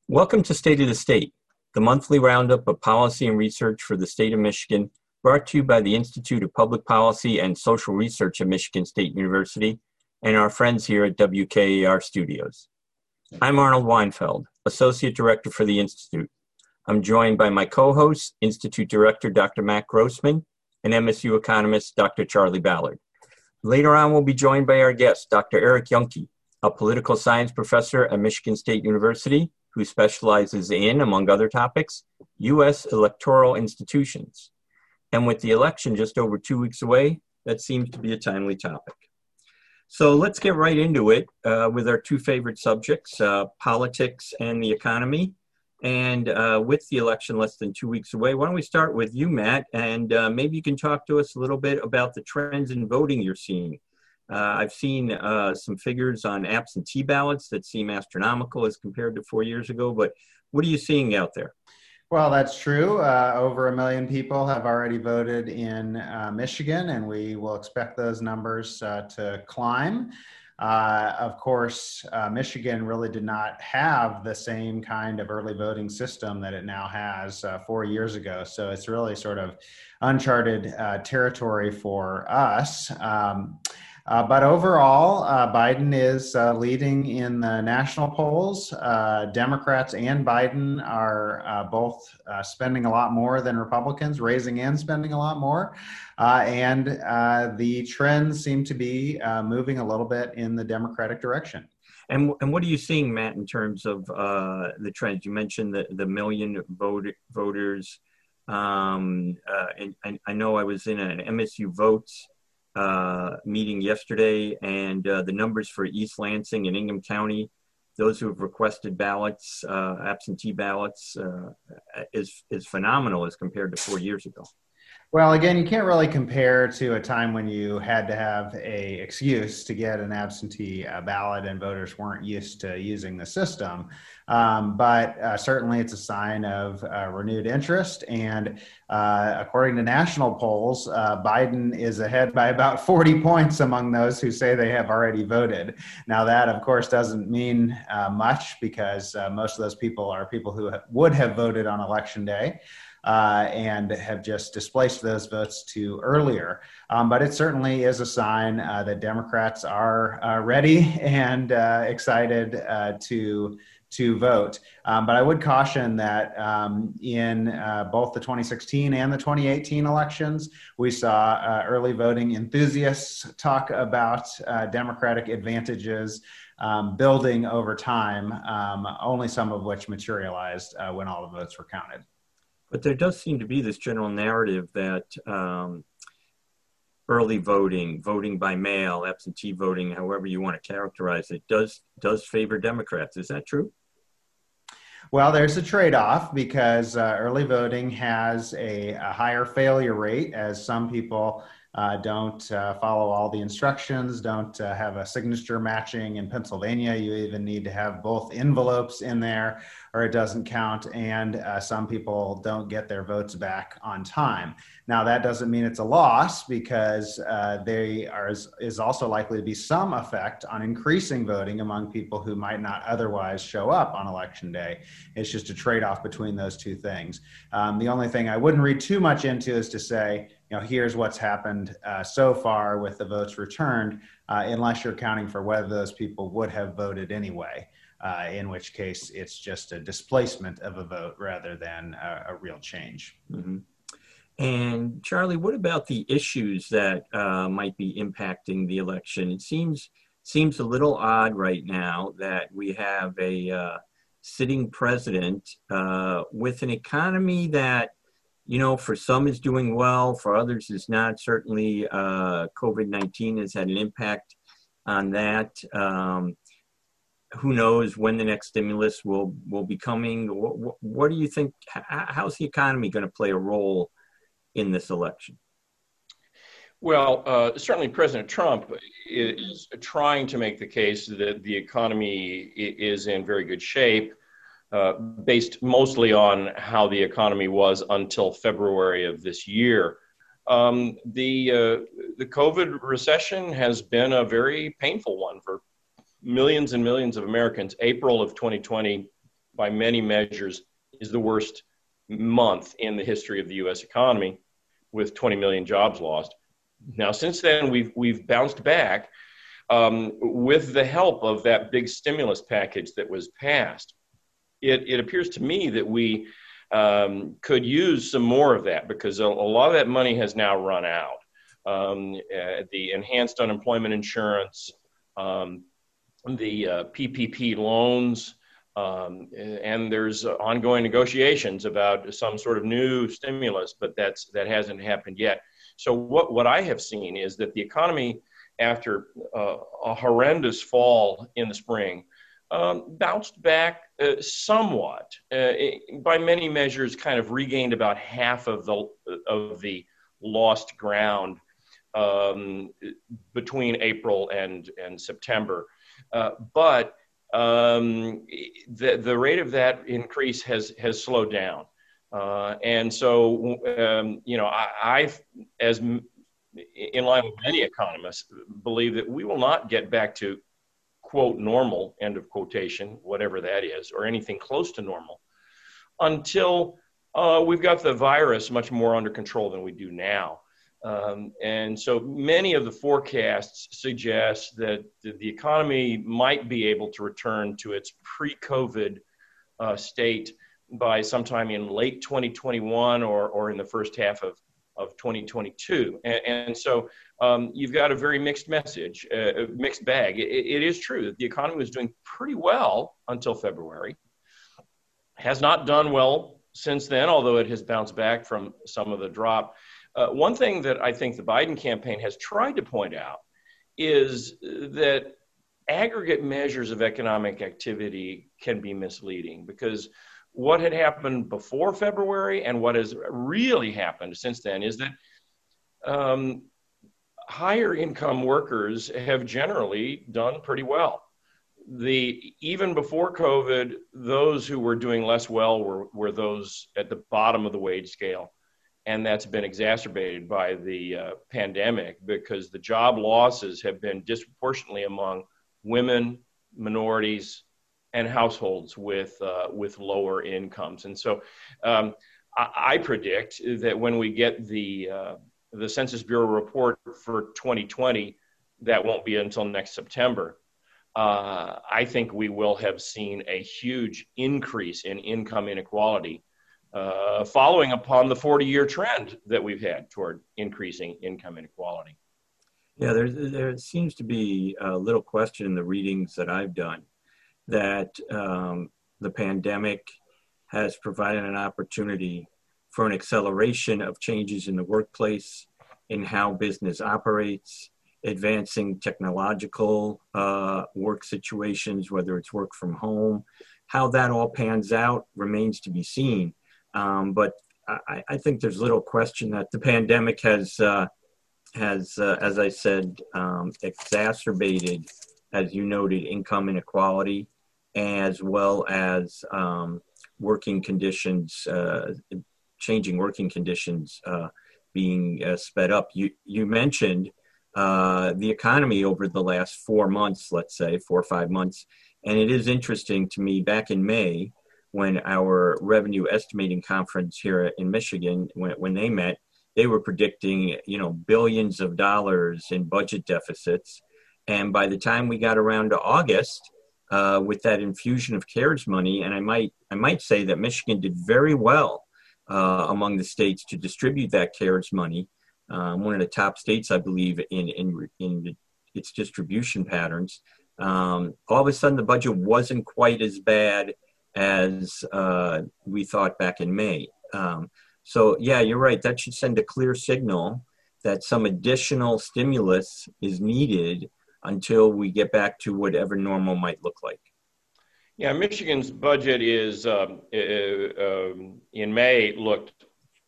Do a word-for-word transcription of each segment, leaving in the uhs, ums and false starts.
Welcome to State of the State, the monthly roundup of policy and research for the state of Michigan, brought to you by the Institute of Public Policy and Social Research at Michigan State University and our friends here at W K A R Studios. I'm Arnold Weinfeld, Associate Director for the Institute. I'm joined by my co-host, Institute Director Doctor Matt Grossman, and M S U economist Doctor Charlie Ballard. Later on, we'll be joined by our guest, Doctor Eric Junke, a political science professor at Michigan State University, who specializes in, among other topics, U S electoral institutions. And with the election just over two weeks away, that seems to be a timely topic. So let's get right into it uh, with our two favorite subjects, uh, politics and the economy. And uh, with the election less than two weeks away, why don't we start with you, Matt, and uh, maybe you can talk to us a little bit about the trends in voting you're seeing. Uh, I've seen uh, some figures on absentee ballots that seem astronomical as compared to four years ago, but what are you seeing out there? Well, that's true. Uh, over a million people have already voted in uh, Michigan, and we will expect those numbers uh, to climb. Uh, of course, uh, Michigan really did not have the same kind of early voting system that it now has uh, four years ago. So it's really sort of uncharted uh, territory for us. Um, Uh, but overall, uh, Biden is uh, leading in the national polls. Uh, Democrats and Biden are uh, both uh, spending a lot more than Republicans, raising and spending a lot more. Uh, and uh, the trends seem to be uh, moving a little bit in the Democratic direction. And, and what are you seeing, Matt, in terms of uh, the trends? You mentioned the, the million vote, voters. Um, uh, and, and I know I was in an M S U Votes uh meeting yesterday, and uh, the numbers for East Lansing and Ingham County, those who have requested ballots, uh, absentee ballots, uh, is is phenomenal as compared to four years ago. Well, again, you can't really compare to a time when you had to have a excuse to get an absentee uh, ballot and voters weren't used to using the system. Um, but uh, certainly it's a sign of uh, renewed interest. And uh, according to national polls, uh, Biden is ahead by about forty points among those who say they have already voted. Now that, of course, doesn't mean uh, much, because uh, most of those people are people who ha- would have voted on Election Day. Uh, and have just displaced those votes to earlier. Um, but it certainly is a sign uh, that Democrats are uh, ready and uh, excited uh, to to vote. Um, but I would caution that um, in uh, both the twenty sixteen and the twenty eighteen elections, we saw uh, early voting enthusiasts talk about uh, Democratic advantages um, building over time, um, only some of which materialized uh, when all the votes were counted. But there does seem to be this general narrative that um, early voting, voting by mail, absentee voting, however you want to characterize it, does does favor Democrats. Is that true? Well, there's a trade-off, because uh, early voting has a, a higher failure rate, as some people uh, don't uh, follow all the instructions, don't uh, have a signature matching. In Pennsylvania, you even need to have both envelopes in there, or it doesn't count, and uh, some people don't get their votes back on time. Now, that doesn't mean it's a loss, because uh, there are, is also likely to be some effect on increasing voting among people who might not otherwise show up on Election Day. It's just a trade-off between those two things. Um, the only thing I wouldn't read too much into is to say, you know, here's what's happened uh, so far with the votes returned, uh, unless you're counting for whether those people would have voted anyway. Uh, in which case it's just a displacement of a vote rather than a, a real change. Mm-hmm. And Charlie, what about the issues that uh, might be impacting the election? It seems seems a little odd right now that we have a uh, sitting president uh, with an economy that, you know, for some is doing well, for others is not. Certainly uh, COVID nineteen has had an impact on that. Um, Who knows when the next stimulus will, will be coming? What, what do you think? How's the economy going to play a role in this election? Well, uh, certainly President Trump is trying to make the case that the economy is in very good shape, uh, based mostly on how the economy was until February of this year. Um, the, uh, the COVID recession has been a very painful one for millions and millions of Americans. April of twenty twenty by many measures, is the worst month in the history of the U S economy, with twenty million jobs lost. Now, since then, we've we've bounced back um, with the help of that big stimulus package that was passed. It, it appears to me that we um, could use some more of that, because a, a lot of that money has now run out. Um, uh, the enhanced unemployment insurance, um, the uh, P P P loans, um, and there's ongoing negotiations about some sort of new stimulus, but that's that hasn't happened yet. So what, what I have seen is that the economy, after uh, a horrendous fall in the spring, um, bounced back uh, somewhat. Uh, it, by many measures, kind of regained about half of the of the lost ground um, between April and, and September. Uh, but um, the, the rate of that increase has, has slowed down. Uh, and so, um, you know, I, I've, as m- in line with many economists, believe that we will not get back to, quote, normal, end of quotation, whatever that is, or anything close to normal, until uh, we've got the virus much more under control than we do now. Um, and so many of the forecasts suggest that the economy might be able to return to its pre-COVID uh, state by sometime in late twenty twenty-one or, or in the first half of, of twenty twenty-two. And, and so um, you've got a very mixed message, uh, mixed bag. It, it is true that the economy was doing pretty well until February, has not done well since then, although it has bounced back from some of the drop. Uh, one thing that I think the Biden campaign has tried to point out is that aggregate measures of economic activity can be misleading, because what had happened before February and what has really happened since then is that um, higher income workers have generally done pretty well. The even before COVID, those who were doing less well were, were those at the bottom of the wage scale. And that's been exacerbated by the uh, pandemic, because the job losses have been disproportionately among women, minorities, and households with uh, with lower incomes. And so um, I, I predict that when we get the uh, the Census Bureau report for twenty twenty, that won't be until next September. Uh, I think we will have seen a huge increase in income inequality, Uh, following upon the forty-year trend that we've had toward increasing income inequality. Yeah, there, there seems to be a little question in the readings that I've done that um, the pandemic has provided an opportunity for an acceleration of changes in the workplace, in how business operates, advancing technological uh, work situations, whether it's work from home. How that all pans out remains to be seen. Um, but I, I think there's little question that the pandemic has, uh, has uh, as I said, um, exacerbated, as you noted, income inequality, as well as um, working conditions, uh, changing working conditions uh, being uh, sped up. You, you mentioned uh, the economy over the last four months, let's say, four or five months. And it is interesting to me, back in May, when our revenue estimating conference here in Michigan, when, when they met, they were predicting, you know, billions of dollars in budget deficits. And by the time we got around to August, uh, with that infusion of CARES money, and I might, I might say that Michigan did very well uh, among the states to distribute that CARES money. Um, one of the top states, I believe, in, in, in its distribution patterns. Um, all of a sudden, the budget wasn't quite as bad as uh, we thought back in May. Um, so yeah, you're right. That should send a clear signal that some additional stimulus is needed until we get back to whatever normal might look like. Yeah, Michigan's budget is, um, uh, um, in May, looked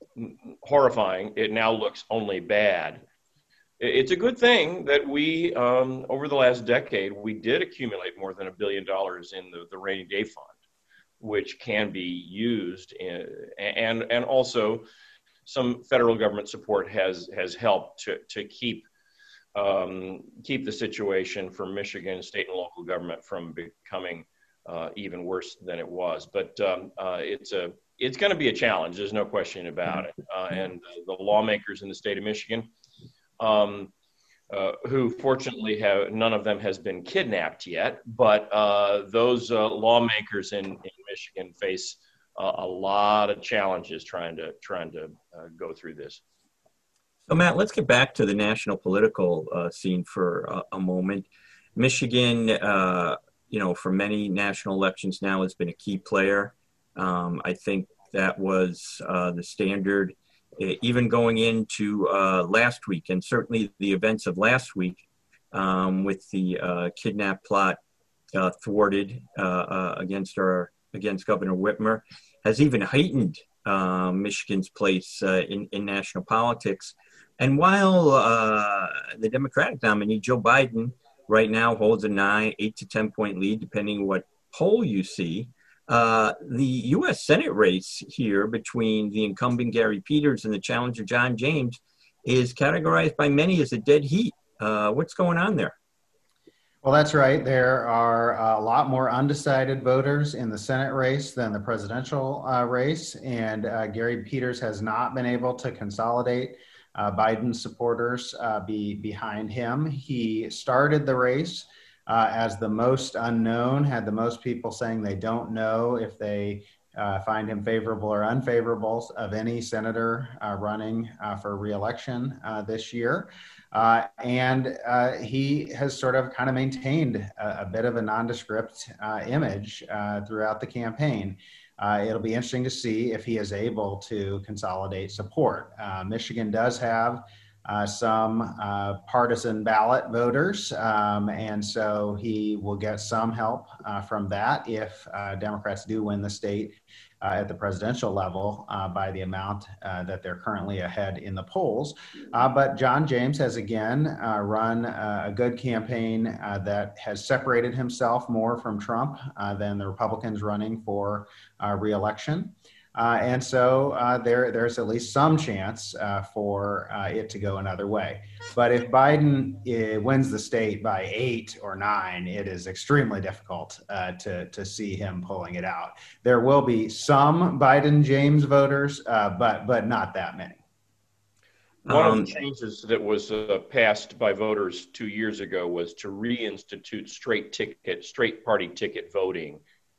horrifying. It now looks only bad. It's a good thing that we, um, over the last decade, we did accumulate more than a billion dollars in the, the rainy day fund, which can be used, in, and and also some federal government support has has helped to to keep um, keep the situation for Michigan state and local government from becoming uh, even worse than it was. But um, uh, it's a it's going to be a challenge. There's no question about it. Uh, and the lawmakers in the state of Michigan, um, uh, who fortunately have none of them has been kidnapped yet, but uh, those uh, lawmakers in, in Michigan face uh, a lot of challenges trying to trying to uh, go through this. So Matt, let's get back to the national political uh, scene for uh, a moment. Michigan, uh, you know, for many national elections now has been a key player. Um, I think that was uh, the standard, even going into uh, last week, and certainly the events of last week um, with the uh, kidnap plot uh, thwarted uh, uh, against our against Governor Whitmer has even heightened uh, Michigan's place uh, in, in national politics. And while uh, the Democratic nominee, Joe Biden, right now holds a nine, eight to ten point lead, depending what poll you see, uh, the U S Senate race here between the incumbent Gary Peters and the challenger John James is categorized by many as a dead heat. Uh, what's going on there? Well, that's right. There are a lot more undecided voters in the Senate race than the presidential uh, race, and uh, Gary Peters has not been able to consolidate uh, Biden supporters uh, be behind him. He started the race uh, as the most unknown, had the most people saying they don't know if they uh, find him favorable or unfavorable of any senator uh, running uh, for re-election uh, this year. Uh, and uh, he has sort of kind of maintained a, a bit of a nondescript uh, image uh, throughout the campaign. Uh, it'll be interesting to see if he is able to consolidate support. Uh, Michigan does have uh, some uh, partisan ballot voters, um, and so he will get some help uh, from that if uh, Democrats do win the state Uh, at the presidential level uh, by the amount uh, that they're currently ahead in the polls. Uh, but John James has again uh, run uh, a good campaign uh, that has separated himself more from Trump uh, than the Republicans running for uh, re-election. Uh, and so uh, there, there's at least some chance uh, for uh, it to go another way. But if Biden uh, wins the state by eight or nine, it is extremely difficult uh, to, to see him pulling it out. There will be some Biden-James voters, uh, but, but not that many. One um, of the changes that was uh, passed by voters two years ago was to reinstitute straight ticket, straight party ticket voting.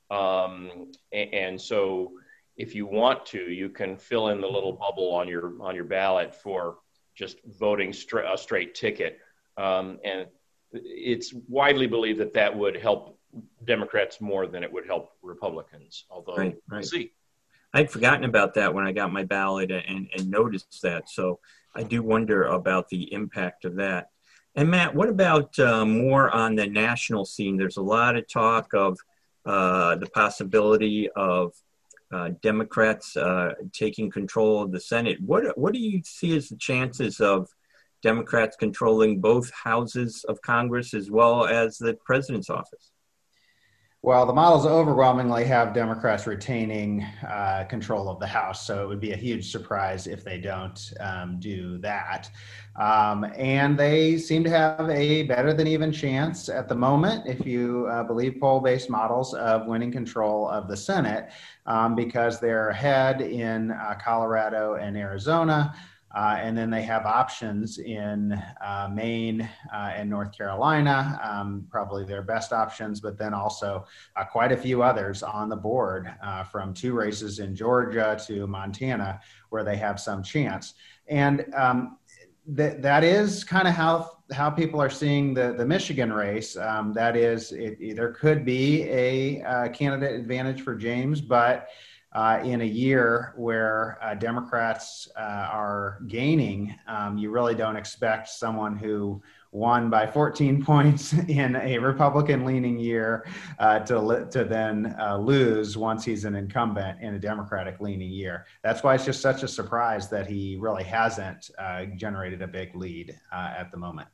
Um, and, and so if you want to, you can fill in the little bubble on your on your ballot for just voting straight a straight ticket, um, and it's widely believed that that would help Democrats more than it would help Republicans. Although right, we'll right. see. I'd forgotten about that when I got my ballot and, and noticed that, so I do wonder about the impact of that. And Matt, what about uh, more on the national scene? There's a lot of talk of uh, the possibility of Uh, Democrats uh, taking control of the Senate. What what do you see as the chances of Democrats controlling both houses of Congress as well as the president's office? Well, the models overwhelmingly have Democrats retaining uh, control of the House, so it would be a huge surprise if they don't um, do that. Um, and they seem to have a better than even chance at the moment, if you uh, believe poll-based models, of winning control of the Senate, um, because they're ahead in uh, Colorado and Arizona. Uh, and then they have options in uh, Maine uh, and North Carolina, um, probably their best options, but then also uh, quite a few others on the board uh, from two races in Georgia to Montana where they have some chance. And um, th- that is kind of how how people are seeing the, the Michigan race. Um, that is, it, it, there could be a uh, candidate advantage for James, but Uh, in a year where uh, Democrats uh, are gaining, um, you really don't expect someone who won by fourteen points in a Republican-leaning year uh, to to then uh, lose once he's an incumbent in a Democratic-leaning year. That's why it's just such a surprise that he really hasn't uh, generated a big lead uh, at the moment.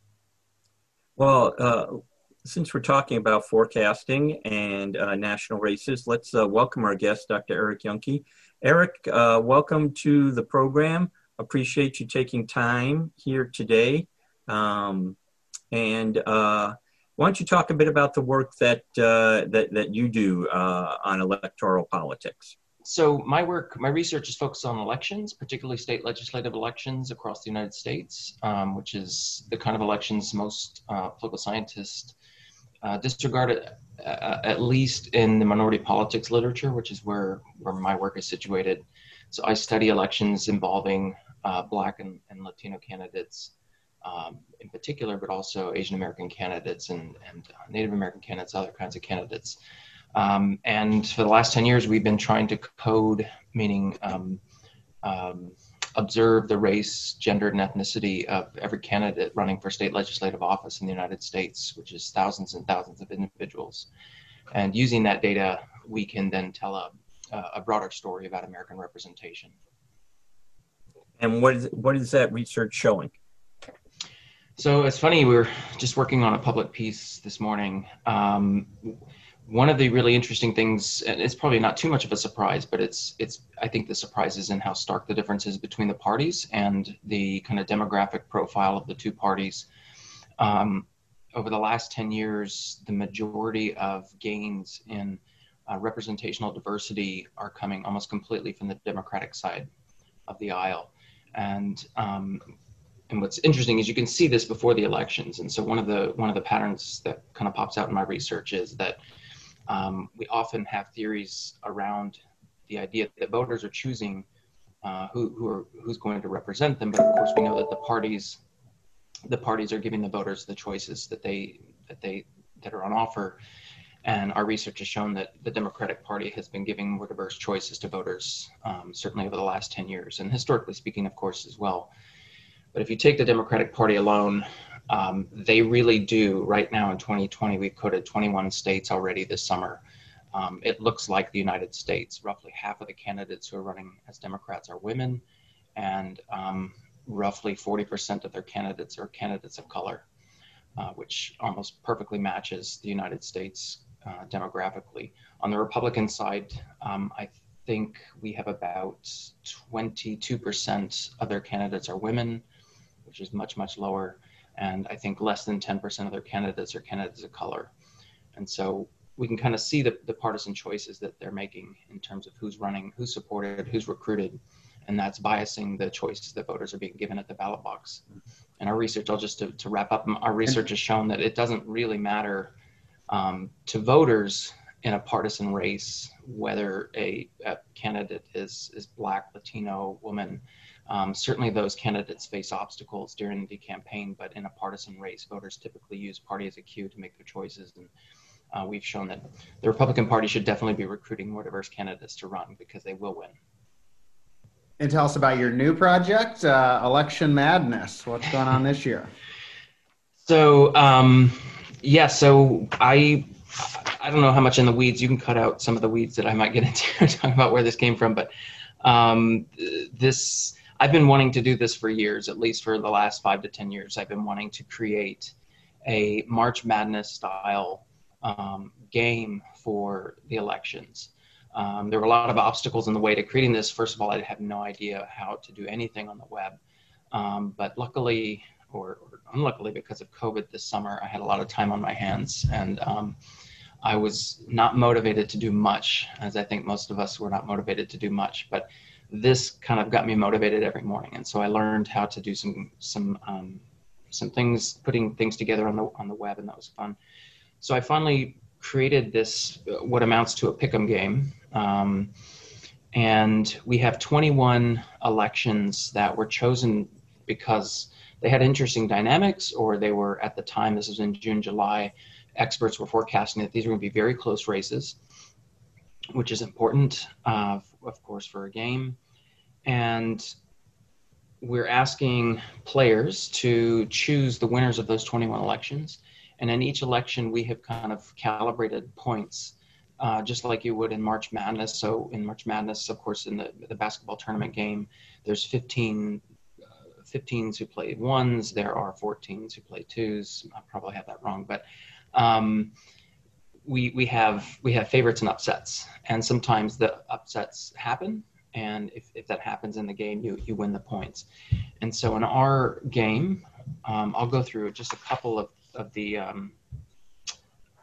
Well, uh, since we're talking about forecasting and uh, national races, let's uh, welcome our guest, Doctor Eric Jahnke. Eric, uh, welcome to the program. Appreciate you taking time here today. Um, and uh, Why don't you talk a bit about the work that uh, that, that you do uh, on electoral politics? So my work, my research is focused on elections, particularly state legislative elections across the United States, um, which is the kind of elections most uh, political scientists uh, disregard, it, uh, at least in the minority politics literature, which is where, where my work is situated. So I study elections involving uh, Black and, and Latino candidates um, in particular, but also Asian American candidates and, and uh, Native American candidates, other kinds of candidates. Um, and for the last ten years, we've been trying to code, meaning um, um, observe the race, gender, and ethnicity of every candidate running for state legislative office in the United States, which is thousands and thousands of individuals. And using that data, we can then tell a, a broader story about American representation. And what is, what is that research showing? So it's funny, we were just working on a public piece this morning. Um, One of the really interesting things, and it's probably not too much of a surprise, but it's, it's. I think the surprise is in how stark the difference is between the parties and the kind of demographic profile of the two parties. Um, over the last ten years, the majority of gains in uh, representational diversity are coming almost completely from the Democratic side of the aisle. And um, and what's interesting is you can see this before the elections. And so one of the one of the patterns that kind of pops out in my research is that Um, we often have theories around the idea that voters are choosing uh, who, who are, who's going to represent them, but of course we know that the parties, the parties are giving the voters the choices that they that they that are on offer, and our research has shown that the Democratic Party has been giving more diverse choices to voters, um, certainly over the last ten years, and historically speaking, of course, as well. But if you take the Democratic Party alone, Um, they really do. Right now in twenty twenty, we've coded twenty-one states already this summer. Um, it looks like the United States. Roughly half of the candidates who are running as Democrats are women, and um, roughly forty percent of their candidates are candidates of color, uh, which almost perfectly matches the United States uh, demographically. On the Republican side, um, I think we have about twenty-two percent of their candidates are women, which is much, much lower. And I think less than ten percent of their candidates are candidates of color. And so we can kind of see the, the partisan choices that they're making in terms of who's running, who's supported, who's recruited. And that's biasing the choices that voters are being given at the ballot box. And our research, I'll just to, to wrap up, our research has shown that it doesn't really matter um, to voters in a partisan race, whether a, a candidate is, is Black, Latino, woman. Um, certainly those candidates face obstacles during the campaign, but in a partisan race, voters typically use party as a cue to make their choices. And uh, we've shown that the Republican Party should definitely be recruiting more diverse candidates to run because they will win. And tell us about your new project, uh, Election Madness. What's going on this year? So, um, yeah, so I, I don't know how much in the weeds. You can cut out some of the weeds that I might get into talking about where this came from, but um, this, I've been wanting to do this for years, at least for the last five to ten years. I've been wanting to create a March Madness style um, game for the elections. Um, there were a lot of obstacles in the way to creating this. First of all, I had no idea how to do anything on the web. Um, but luckily, or, or unluckily because of COVID this summer, I had a lot of time on my hands, and um, I was not motivated to do much, as I think most of us were not motivated to do much. But this kind of got me motivated every morning. And so I learned how to do some, some, um, some things, putting things together on the, on the web, and that was fun. So I finally created this, uh, what amounts to a pick'em game. Um, and we have twenty-one elections that were chosen because they had interesting dynamics, or they were, at the time, this was in June, July, experts were forecasting that these were going to be very close races, which is important, uh, of course, for a game. And we're asking players to choose the winners of those twenty-one elections. And in each election, we have kind of calibrated points, uh, just like you would in March Madness. So in March Madness, of course, in the, the basketball tournament game, there's fifteen, uh, fifteens who play ones, there are fourteens who play twos. I probably have that wrong, but um, we we have we have favorites and upsets, and sometimes the upsets happen, and if, if that happens in the game, you you win the points. And so in our game, um, I'll go through just a couple of of the um,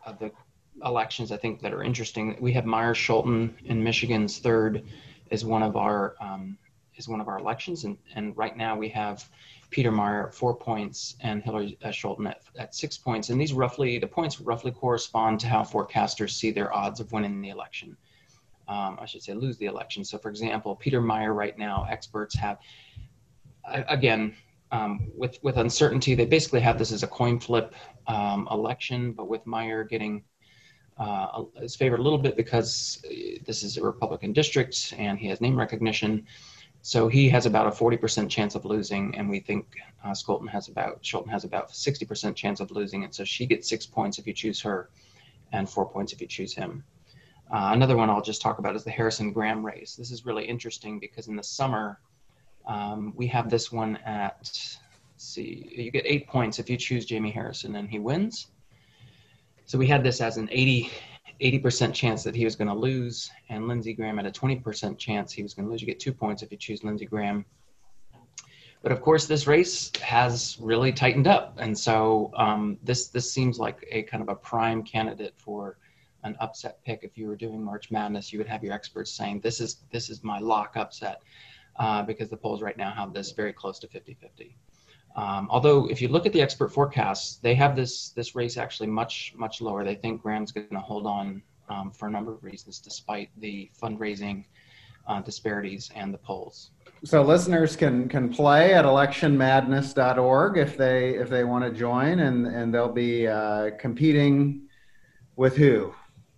of the elections, I think, that are interesting. We have Meyer-Scholten in Michigan's third is one of our um, is one of our elections, and and right now we have Peter Meijer at four points and Hillary uh, Scholten at, at six points, and these roughly the points roughly correspond to how forecasters see their odds of winning the election. Um, I should say lose the election. So, for example, Peter Meijer right now, experts have again. Um, with with uncertainty, they basically have this as a coin flip um, election, but with Meijer getting uh, is favored a little bit because this is a Republican district and he has name recognition, so he has about a forty percent chance of losing, and we think uh, Scholten has about Scholten has about sixty percent chance of losing, and so she gets six points if you choose her, and four points if you choose him. Uh, another one I'll just talk about is the Harrison Graham race. This is really interesting because in the summer. Um, we have this one at, let's see, you get eight points if you choose Jamie Harrison and he wins. So we had this as an eighty percent chance that he was going to lose, and Lindsey Graham at a twenty percent chance he was going to lose. You get two points if you choose Lindsey Graham. But of course, this race has really tightened up. And so um, this, this seems like a kind of a prime candidate for an upset pick. If you were doing March Madness, you would have your experts saying, this is, this is my lock upset. Uh, because the polls right now have this very close to fifty fifty. Um, although if you look at the expert forecasts, they have this this race actually much, much lower. They think Graham's going to hold on um, for a number of reasons, despite the fundraising uh, disparities and the polls. So listeners can can play at election madness dot org if they if they want to join, and, and they'll be uh, competing with who?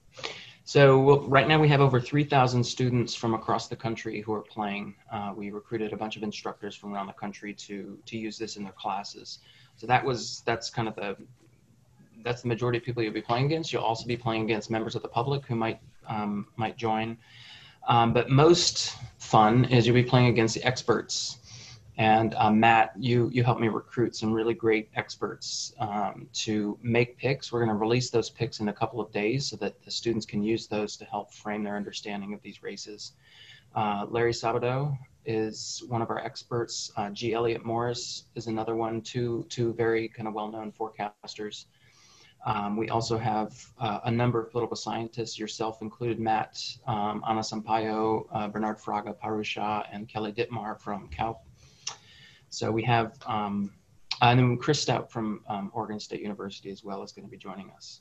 So we'll, right now we have over three thousand students from across the country who are playing. Uh, we recruited a bunch of instructors from around the country to to use this in their classes. So that was that's kind of the that's the majority of people you'll be playing against. You'll also be playing against members of the public who might um, might join. Um, but most fun is you'll be playing against the experts. And uh, Matt, you you helped me recruit some really great experts um, to make picks. We're going to release those picks in a couple of days so that the students can use those to help frame their understanding of these races. Uh, Larry Sabato is one of our experts. Uh, G. Elliott Morris is another one, two, two very kind of well-known forecasters. Um, we also have uh, a number of political scientists, yourself included, Matt, um, Ana Sampaio, uh, Bernard Fraga Parusha, and Kelly Dittmar from Cal. So we have, um, and then Chris Stout from um, Oregon State University as well is going to be joining us.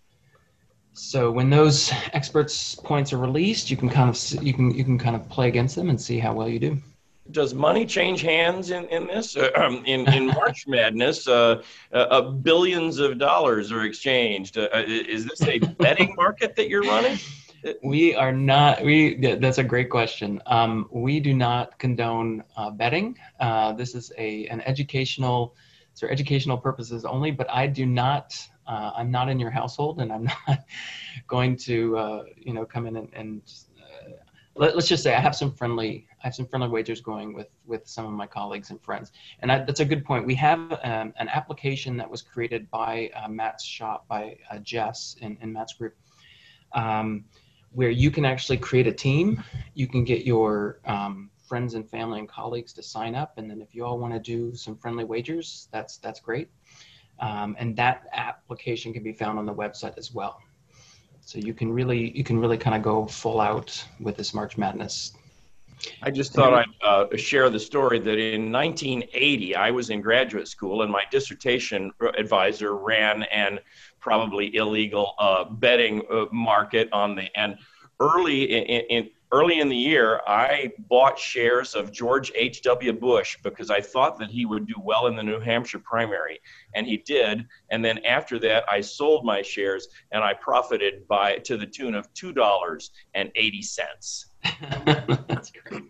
So when those experts' points are released, you can kind of you can you can kind of play against them and see how well you do. Does money change hands in in this? Uh, um, in in March Madness, uh, uh, billions of dollars are exchanged. Uh, is this a betting market that you're running? We are not, we, that's a great question. Um, we do not condone uh, betting. Uh, this is a, an educational, it's for educational purposes only, but I do not, uh, I'm not in your household, and I'm not going to, uh, you know, come in and, and uh, let, let's just say I have some friendly, I have some friendly wagers going with, with some of my colleagues and friends. And I, that's a good point. We have um, an application that was created by uh, Matt's shop, by uh, Jess in, in Matt's group. Um, where you can actually create a team. You can get your um, friends and family and colleagues to sign up. And then if you all want to do some friendly wagers, that's that's great. Um, and that application can be found on the website as well. So you can really, you can really kind of go full out with this March Madness. I just thought I'd uh, share the story that in nineteen eighty, I was in graduate school and my dissertation advisor ran an probably illegal uh, betting uh, market on the, and early in, in early in the year, I bought shares of George H W Bush because I thought that he would do well in the New Hampshire primary, and he did. And then after that, I sold my shares and I profited by to the tune of two dollars and eighty cents. That's great.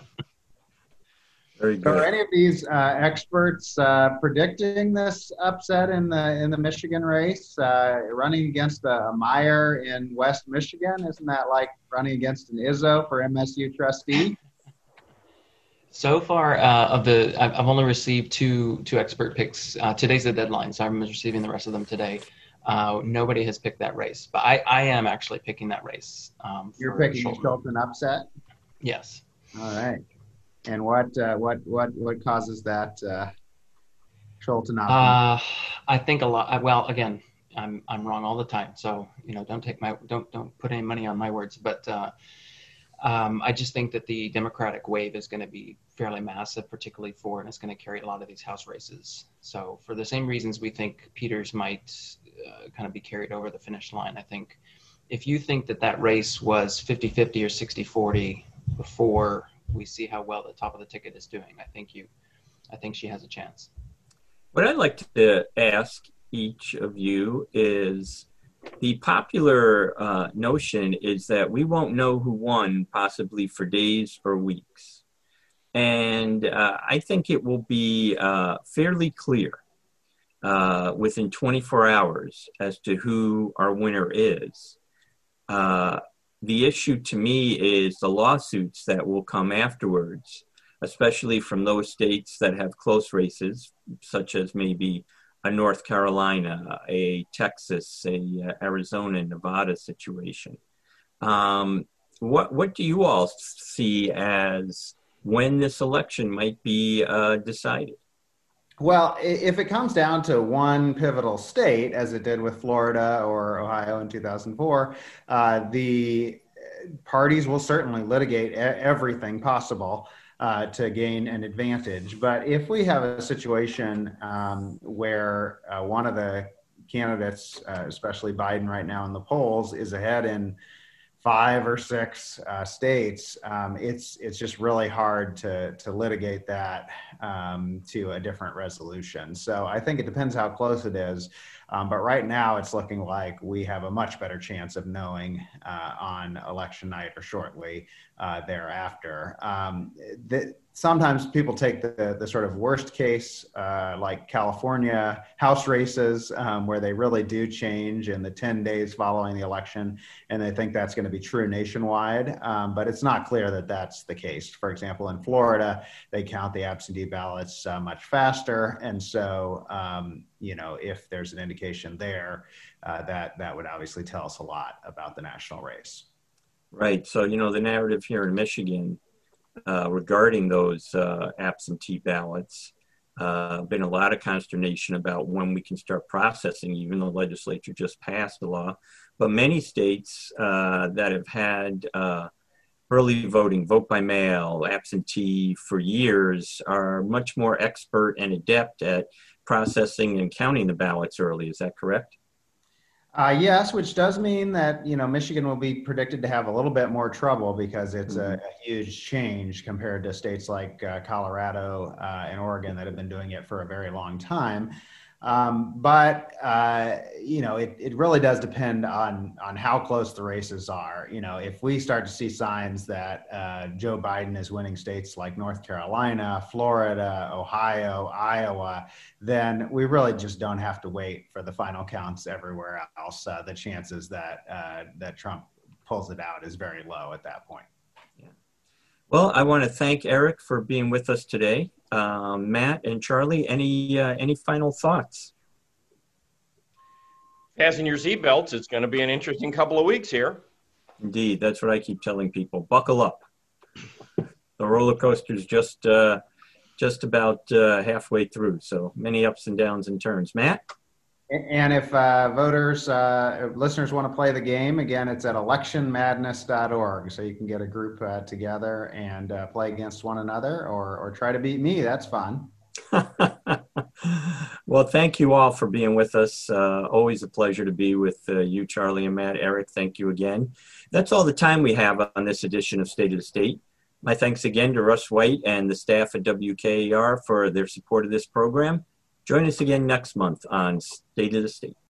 Very good. Are any of these uh, experts uh, predicting this upset in the in the Michigan race, uh, running against a, a Meijer in West Michigan? Isn't that like running against an Izzo for M S U trustee? So far, uh, of the, I've, I've only received two two expert picks. Uh, today's the deadline, so I'm receiving the rest of them today. Uh, nobody has picked that race, but I, I am actually picking that race. Um, You're picking a Scholten upset? Yes. All right. And what uh, what what what causes that uh, Scholten upset? Uh, I think a lot. Well, again, I'm I'm wrong all the time. So you know, don't take my don't don't put any money on my words. But uh, um, I just think that the Democratic wave is going to be fairly massive, particularly for, and it's going to carry a lot of these House races. So for the same reasons we think Peters might uh, kind of be carried over the finish line, I think if you think that that race was fifty fifty or sixty forty before we see how well the top of the ticket is doing, I think you, I think she has a chance. What I'd like to ask each of you is, the popular uh, notion is that we won't know who won possibly for days or weeks. And uh, I think it will be uh, fairly clear uh, within twenty-four hours as to who our winner is. Uh, the issue to me is the lawsuits that will come afterwards, especially from those states that have close races, such as maybe a North Carolina, a Texas, a uh, Arizona, Nevada situation. Um, what what do you all see as when this election might be uh, decided? Well, if it comes down to one pivotal state, as it did with Florida or Ohio in two thousand four, uh, the parties will certainly litigate everything possible uh, to gain an advantage. But if we have a situation um, where uh, one of the candidates, uh, especially Biden right now in the polls, is ahead in five or six uh, states, um, it's it's just really hard to to litigate that um, to a different resolution. So I think it depends how close it is. Um, but right now, it's looking like we have a much better chance of knowing uh, on election night or shortly uh, thereafter. Um, the, sometimes people take the, the sort of worst case, uh, like California House races, um, where they really do change in the ten days following the election, and they think that's going to be true nationwide. Um, but it's not clear that that's the case. For example, in Florida, they count the absentee ballots uh, much faster, and so um, you know, if there's an indication there, uh, that that would obviously tell us a lot about the national race. Right. So, you know, the narrative here in Michigan uh, regarding those uh, absentee ballots, uh, been a lot of consternation about when we can start processing, even though the legislature just passed the law. But many states uh, that have had uh, early voting, vote by mail, absentee for years are much more expert and adept at processing and counting the ballots early. Is that correct? Uh, yes, which does mean that, you know, Michigan will be predicted to have a little bit more trouble because it's mm-hmm. a, a huge change compared to states like uh, Colorado uh, and Oregon that have been doing it for a very long time. Um, but, uh, you know, it, it really does depend on, on how close the races are. You know, if we start to see signs that uh, Joe Biden is winning states like North Carolina, Florida, Ohio, Iowa, then we really just don't have to wait for the final counts everywhere else. Uh, the chances that, uh, that Trump pulls it out is very low at that point. Yeah. Well, I want to thank Eric for being with us today. Um, Matt and Charlie, any uh, any final thoughts? Fasten your seatbelts. It's going to be an interesting couple of weeks here. Indeed, that's what I keep telling people. Buckle up. The roller coaster's just uh, just about uh, halfway through, so many ups and downs and turns. Matt? And if uh, voters, uh, if listeners want to play the game, again, it's at election madness dot org. So you can get a group uh, together and uh, play against one another or, or try to beat me. That's fun. Well, thank you all for being with us. Uh, always a pleasure to be with uh, you, Charlie and Matt. Eric, thank you again. That's all the time we have on this edition of State of the State. My thanks again to Russ White and the staff at W K A R for their support of this program. Join us again next month on State of the State.